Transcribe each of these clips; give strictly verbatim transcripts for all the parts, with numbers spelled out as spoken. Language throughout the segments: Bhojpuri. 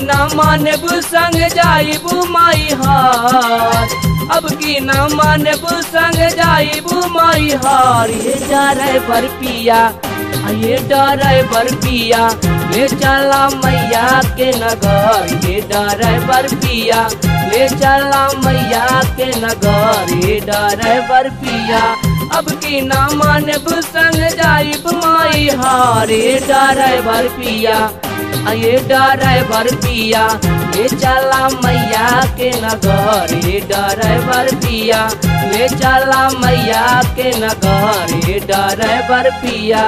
ना मानब संग जाइबू माई हार, अब की ना मानब संग जाइबू माई हार। ये ड्राइवर पिया, ये ड्राइवर पिया, ले चला मैया के नगर। ये ड्राइवर पिया, ले चला मैया के नगर। ये ड्राइवर पिया, अब की ना मानब संग जाइब माई हार। ये ड्राइवर पिया, ये ड्राइवर पिया, ले चला मैया के नगर। ये ड्राइवर पिया, ले चला मैया के नगर। ये ड्राइवर पिया।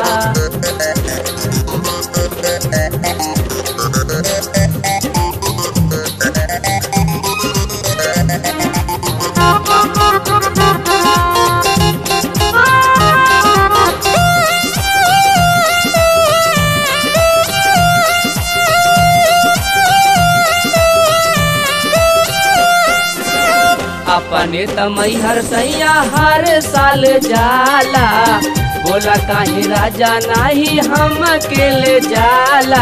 अपने तमई हर सैया हर साल जाला, बोला काहे राजा नाही हम अकेले जाला।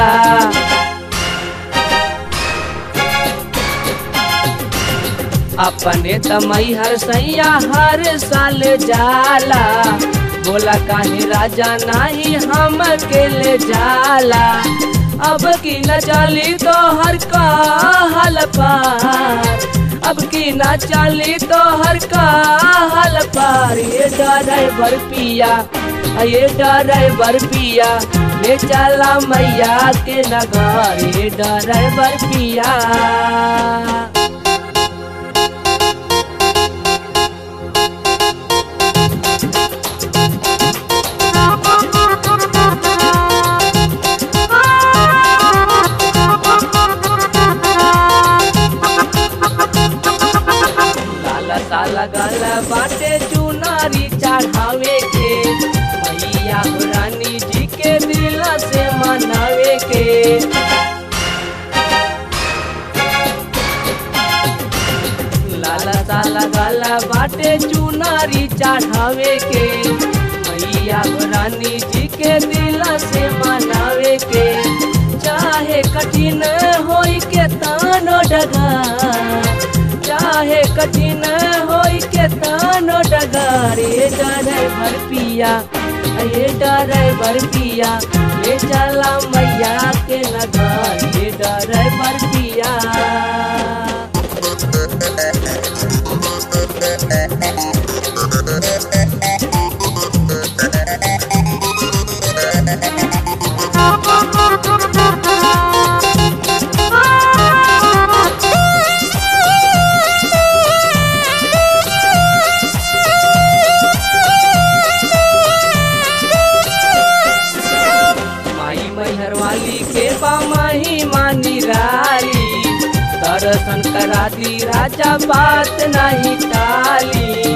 अपने तमई हर सैया हर साल जाला, बोला काहे राजा नाही हम अकेले जाला। अब की न चली तो हर का हल पार, अब की ना चली तो हर का हल पार। ये ड्राइवर पिया, ये ड्राइवर पिया, ले चला मैया के नगर। ये ड्राइवर पिया। लगल बाटे चुनारी चढ़ावे के, मैया रानी जी के दिल से मनावे के। लाला सा लगल बाटे चुनारी चढ़ावे के, मैया रानी जी के दिल से मनावे के। चाहे कठिन होई के तानो डगा, चाहे कठिन होई के तानो डगार। ये ड्राइवर पिया, ये ड्राइवर पिया, ले चला मैया के नगर। ये ड्राइवर पिया। वाली के बामाही मानी राली, दर्शन करा दी राजा बात नहीं टाली।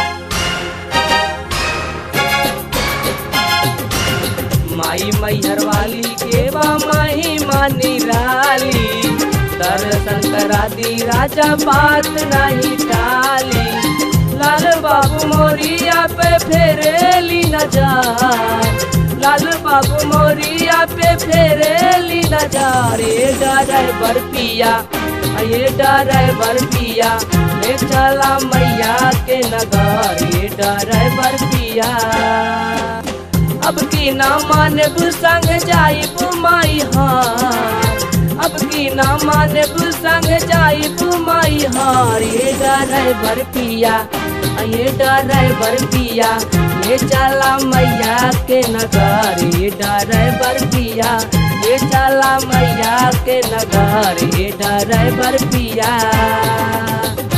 माई मैहर वाली के बामाही मानी राली, दर्शन करा दी राजा बात नहीं टाली। लाल बाबू मोरिया पे फेरेली नजर, लाल बाबू मोरिया पे फेरेली नजर। ये ड्राइवर पिया, ये ड्राइवर पिया, ले चला मैया के नगर। ये ड्राइवर पिया। अब की ना मानब संग जाइब माई हार, अब की ना मानब संग जाइब माई हार। ये ड्राइवर पिया, ये ड्राइवर पिया, ले चला मैया के नगर। ये ड्राइवर पिया, ले चला मैया के नगर। ये ड्राइवर पिया।